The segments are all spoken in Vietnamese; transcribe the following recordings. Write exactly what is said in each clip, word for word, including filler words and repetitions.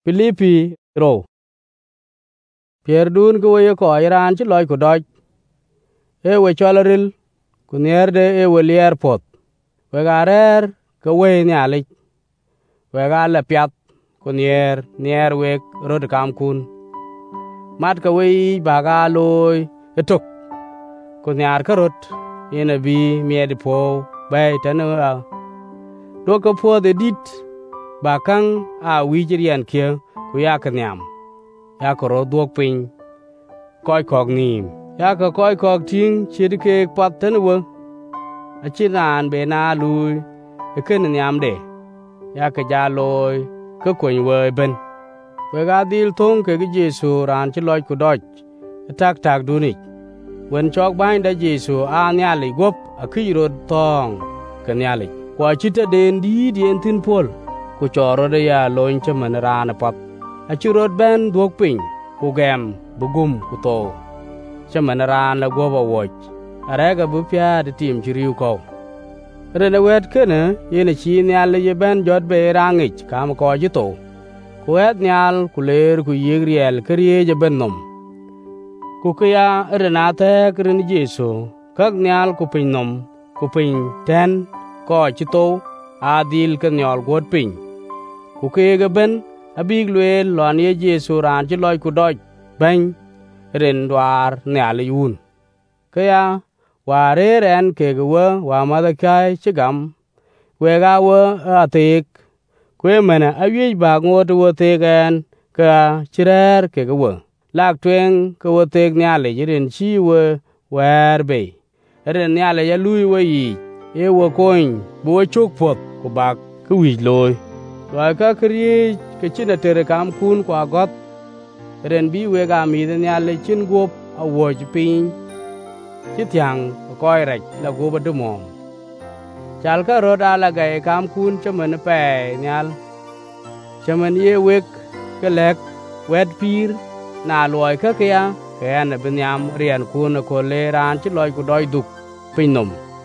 Pilipi ro. Pier dun ko ye ko Iran ci loy ko doj. E we cholaril ku nierde e we lier pot. We garer ko we ni alik. We ga le piat ku nier nier we rod kam kun. Mat ka we ba ga loy etok. Ku niar ka rot ina bi miedi po bay tanu a. Do ko po de dit ba kang a wijirian kia ku ya ka nyam. Ya ko ro duok piny koy kok nim ya ko koy kok ting chid ke pat tan wo a chinan be na lui e ken nyam de ya ka ja loy ko kun we ben we ga dil thong ke Jesu ran chi loy ku doj tak tak du ni wen chok bain da Jesu a nya li gop a ki ro tong ka nya li kwa chita den di dien tin pol ku choro de ya loin chaman ran pat a churot ben duok piny ku gem bugum ku to chaman ran la go ba woch arega bu pya de tim chiriu ko rene wet kene yene chi nyal ye ben jot be rangich kam ko ji to ku et nyal ku ler ku yigriel kriye je ben nom ku kya rena te krin Jesu kak nyal ku pin nom ku pin ten ko chi to adil ke nyol got pin ku ke ga ben abig lwel lon ye Jesu ran ci loy ku doj bany ren dwar ne ali yun kaya ware ren ke gwa wa mada kai chigam we ga wa atik kwe mena awi ba ngot wo te gan ka chirer ke gwa lak twen ke wo te ne ali ren chi we wer be ren ne ali ya lui we yi e wo koin bo chuk pot ku bak ku wi loy wa ka kriye ke china tere kam kun kwa got ren bi we ga mi ne ale chin gop a wo ji pin chi tyang ko rech la go ba du mom chal ka ro da la ga kam kun chaman pe nyal chaman ye wek ke lek wet pir na loy ka kya ke na binyam rian kun ko le ran chi loy ku doj duk pin nom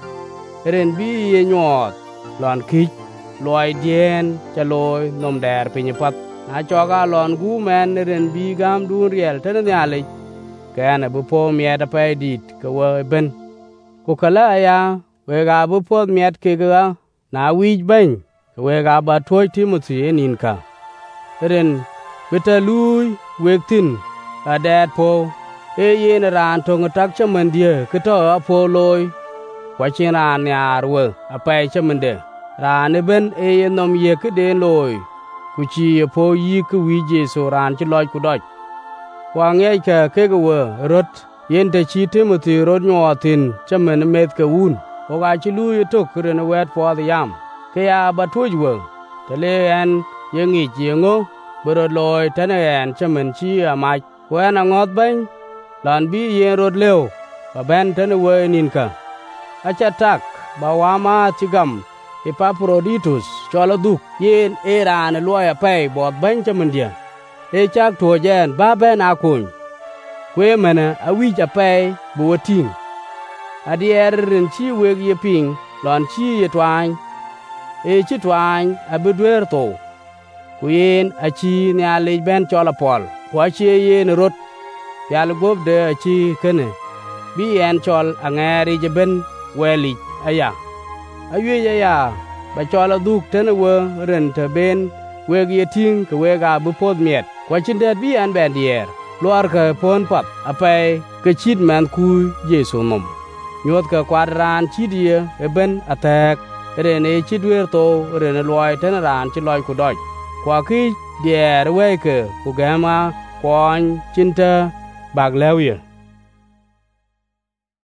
ren bi ye nyot lon kich loy dien cha loy nom der pin pat na choga lon gu men ren bi gam dun riel ten ne ale kana bu po miet pe dit ko we ben ku kala ya we ga bu po miet ke ga na wi ben we ga ba toy Timothy enin ka ren beta lui wektin a dat po e yen ran tong tak chaman die ke to po loy kwa chin ran yar we a pe chaman de ran ben e yen nom ye ke den loy ku chi po yi ku wi Jesu ran chi loy ku doj kwa nge ka ke go rot yen te chi Timothy rod nyotin chamen met ke un o ga chi lu to kren wet po the yam ke ya ba tuj we te le en ye ngi ji ngo bro loy tane en chamen chi a ma kwa na ngot ben lan bi yen rod lew ba ben tane we nin ka acha tak ba wa ma chigam Epaphroditus cholo duk yen eran loya pay bot ban chamandia e chak to jen ba ben akun kwe mena awi ja pay buoting adier ren chi weg ye ping lon chi ye twany e chi twany abedwer to kuyen achi ne ale ben chola pol kwa chi yen rot yal gob de achi kene bi en chol angeri je ben weli aya aye ya ya ba chola duk tene we ren te ben we ye ting ke we ga bu pod miet kwa chin det bi an ben dier luar ke pon pat ape ke chit man ku Jesu nom nyot ke kwadran chidie e ben atek ren e chidwer to ren loy tene ran chi loy ku doj kwa ki dier we ke ku gama kwon chinta bag lewye